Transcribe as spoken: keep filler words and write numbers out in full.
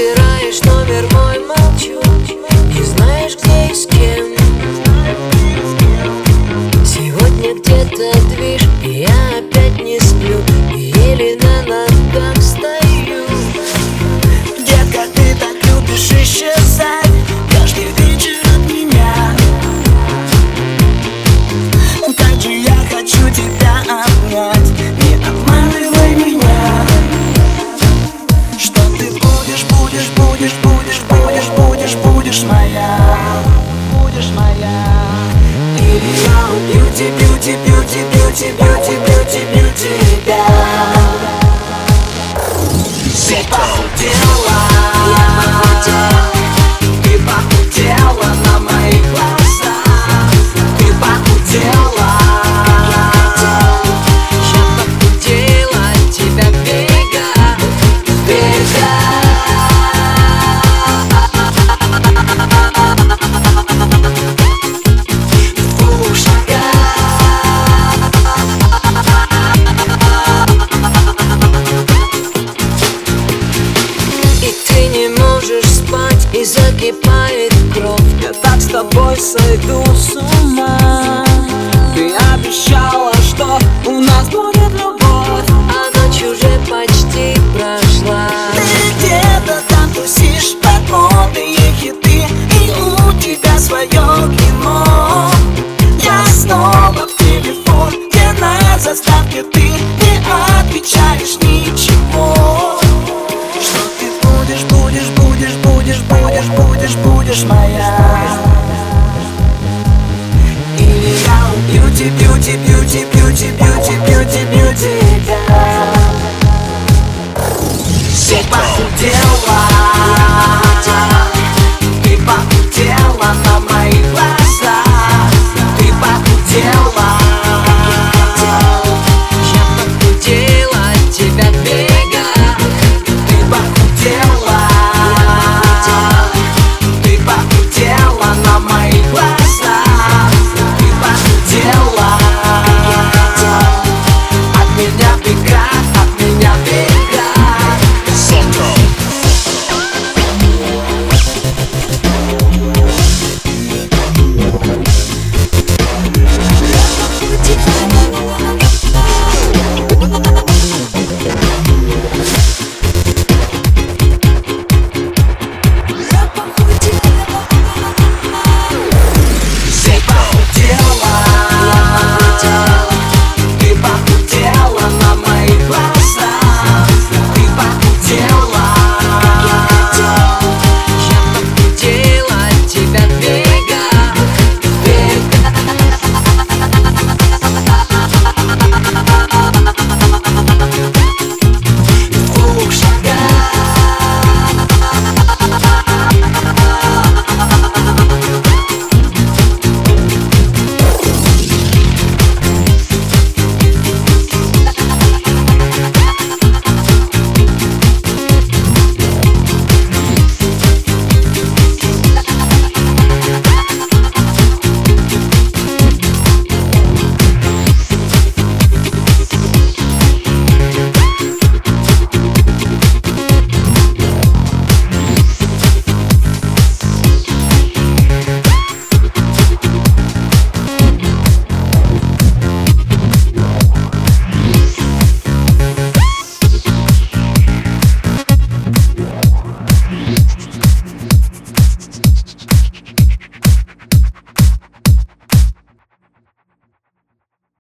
набираешь номер мой, молчу, не знаешь, где и с кем. Сегодня где-то движ, и я опять не сплю, и еле на ногах стою. Детка, ты так любишь исчезать каждый вечер от меня. Как же я хочу тебя обнять, не обманывай меня. Что ты будешь, будешь, будешь, будешь, будешь, будешь, будешь моя, будешь моя. Или я убью тебя, бьюти, бьюти, бьюти, бьюти, бьюти, бьюти тебя. Ты похудела, ты похудела на моих глазах. Ты похудела, Я похудела от тебя в бега, в бега. в двух шагах. И ты не можешь спать, и закипает кровь. Я так с тобой сойду с ума. Ты обещала, что у нас будет любовь, А ночь уже почти прошла. ты где-то там тусишь под модные хиты, и у тебя свое кино. Я снова в телефон, где на заставке ты не отвечаешь ничего. Что ты будешь, будешь, будешь, будешь, будешь, будешь, будешь моя. Или я убью тебя, бьюти, бьюти, бьюти, бьюти, бьюти, бьюти тебя. Ты похудела,